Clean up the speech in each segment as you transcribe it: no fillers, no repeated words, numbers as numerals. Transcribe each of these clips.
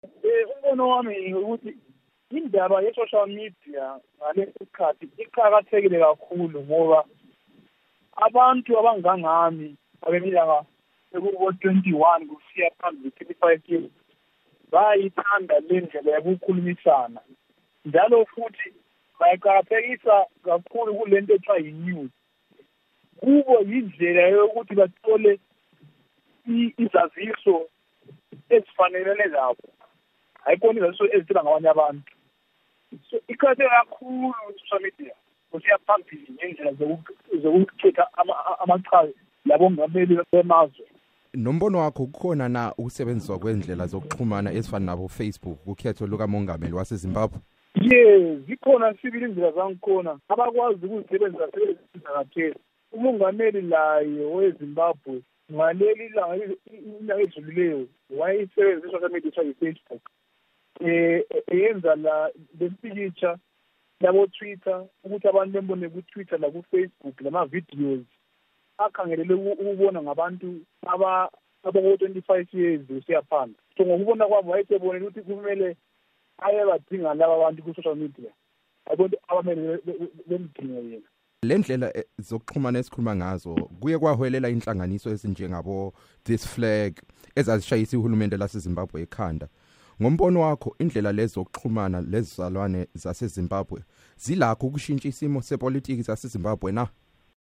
Umbono wami ukuthi indaba ye-social media ngalesi sikhathi iqakathekile kakhulu ngoba abantu abangangami abeminyaka ekubo-21 kusiya phambili 35 years bayithanda le ndlela yokukhulumisana njalo futhi bayiqakathekisa kakhulu kule nto ethiwa yi-news. Kubo yindlela yokuthi bathole izaziso ezifanelene nabo, ayikona izaziso ezithela ngabanye abantu. So iqakatheke kakhulu i-social media kusiya phambili ngendlela zokukhetha amachali labongameli bemazwe. Nombono wakho kukhona na ukusebenziswa kwendlela zokuxhumana ezifana nabo Facebook kukhetho lukamongameli waseZimbabwe? Zikhona sibili indlela zangikhona abakwazi ukuzisebenzisa kathesi. Umongameli laye weZimbabwe ngaleli ilanga edlulileyo wayisebenzisa i-social media Facebook. Eyenza lempikitsha labo Twitter ukuthi abantu bembone ku-Twitter la ku-Facebook lama-videos akhangelele ukubona ngabantu abako-25 years kusiya phansi. So ngokubona kwami wayesebonile ukuthi kumele ayebadinga laba bantu ku-social media abantu abamele bemdinga yena. Le ndlela zokuxhumana esikhuluma ngazo kuye kwaholela inhlanganiso ezinjengabo This Flag ezazishayisa ihulumende laseZimbabwe ekhanda. Ngombono wakho indlela lezo zokuxhumana lezizalwane zaseZimbabwe zilakho ukushintsha isimo sepolitiki zaseZimbabwe na?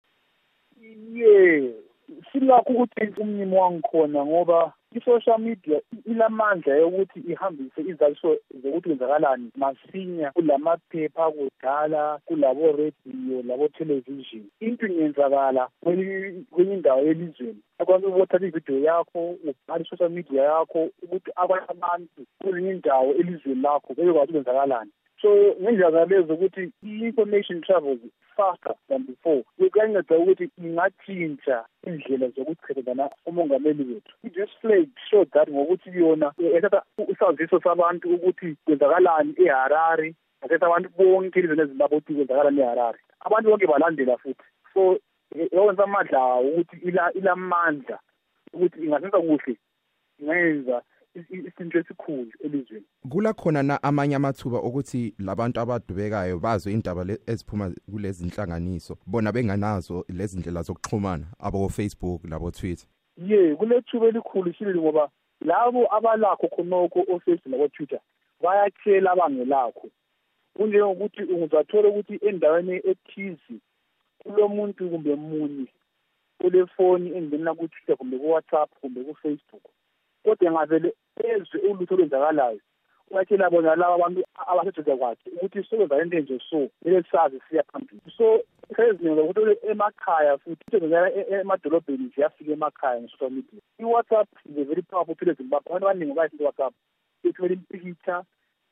Silakho ukuthi umnyimo wangikhona ngoba i-social media ilamandla yokuthi ihambise izaziso zokuthi kwenzakalani masinya kulamaphepha kudala kulabo radio labo television. Into ingenzakala kwenye indawo elizweni akwazi ukuthatha ivideo yakho ubhala i-social media yakho ukuthi abanye abantu kwezinye indawo elizweni lakho beyokwazi ukwenzakalani. So ngendlela lezo ukuthi i-information travels faster than before. Kuyanceda ukuthi ingathintsha indlela zokuchelelana umongameli wethu. This flag showed that ngokuthi yona ethatha isaziso sabantu ukuthi kwenzakalani eHarare, ethatha abantu bonke elizweni leZimbabwe ukuthi kwenzakalani eHarare. Abantu bonke balandela futhi. So yenza amadla ukuthi ilamandla ukuthi ingasenza kuhle ingenza isinto esikhulu elizweni. Kula khona na amanye amathuba ukuthi labantu abadubekayo bazwe indaba eziphuma kulezi inhlanganiso bona benganazo lezi ndlela zokuxhumana abo Facebook labo Twitter? Kulethuba elikhulu sibili ngoba labo abalakho khonoko o-Facebook nabo Twitter bayatshela abangelakho. Kunjengokuthi ungazathola ukuthi endaweni ethize kulomuntu kumbe munye kulefoni engena ku-Twitter kumbe ku-WhatsApp kumbe ku-Facebook. Kodwa ngavele ezwe ulutho olwenzakalayo uyatshela bona laba abantu abaseduze kwakhe ukuthi sokwenza into enje so kumele sazi siya phambili. So sezinenza ukuthi emakhaya futhi emadolobheni ziyafika emakhaya nge-social media. I-WhatsApp is a very powerful tool eZimbabwe. Abantu abaningi bayisebenzisa i-WhatsApp ethumela impikitsha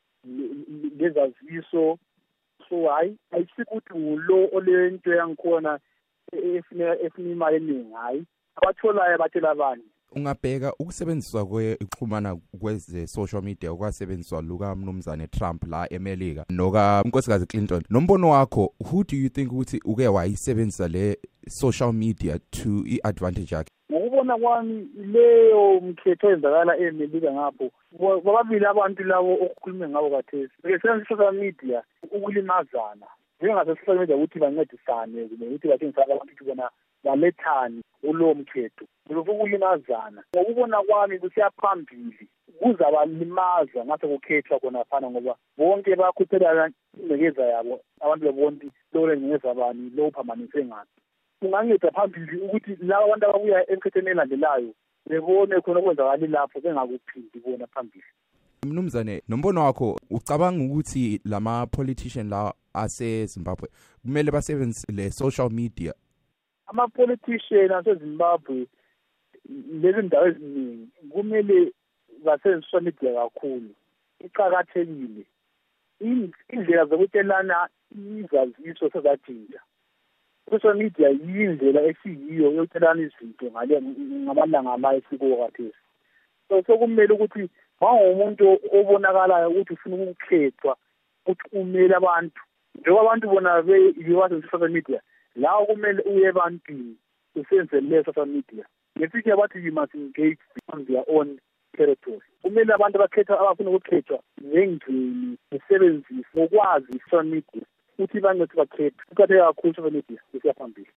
ngezaziso. So ayisikho ukuthi ngulo olento yangikhona efuna imali eningi, hayi abatholayo batshela abanye. Ungabheka ukusebenziswa kwexhumana kweze social media okwasebenziswa luka mnumzane Trump la eMelika noka unkosikazi Clinton. Nombono wakho, who do you think ukuthi uke wayisebenzisa le social media to i-advantage yakhe? Ngokubona kwami leyo mkhetho enzakala eMelika ngapho bababili abantu labo okukhulume ngabo kathesi besebenzisa social media ukulimazana. Njengasocial media ukuthi bancedisane ukuthi bathengisa abantu bona balethani ulo mkhetho ukulimazana. Ngokubona kwami kusiya phambili kuzabalimaza ngase kukhethwa khona fana ngoba bonke bakhuphelana ingekeza yabo abantu bebonke lo ngeza bani lo phamanise ngathi. Kunganceda phambili ukuthi laba abantu ababuya emkhethweni elandelayo bebone khona okwenzakala lapho bengakuphindi bona phambili. Mnumzane, nombono wakho ucabanga ukuthi lama politician la aseZimbabwe kumele basebenzise le social media? Ama-politician aseZimbabwe lezi ndawo eziningi kumele basebenzise social media kakhulu. Iqakathekile indlela zokutshelana izaziso sezajinja. Social media yindlela esiyiyo yokutshelana izinto ngamalanga la esikuwo kathesi. So sokumele ukuthi umuntu obonakalayo ukuthi ufuna ukukhethwa ukuthi umele abantu njengoba abantu bona beyiwazi social media la kumele uye ebantwini usebenzise le social media. Ngesikhathi bathi you must engage on their own territory. Kumele abantu abafuna ukukhethwa nengcini besebenzise ngokwazi i-social media ukuthi bancede bakhethe. Kuqakatheke kakhulu i-social media kusiya phambili.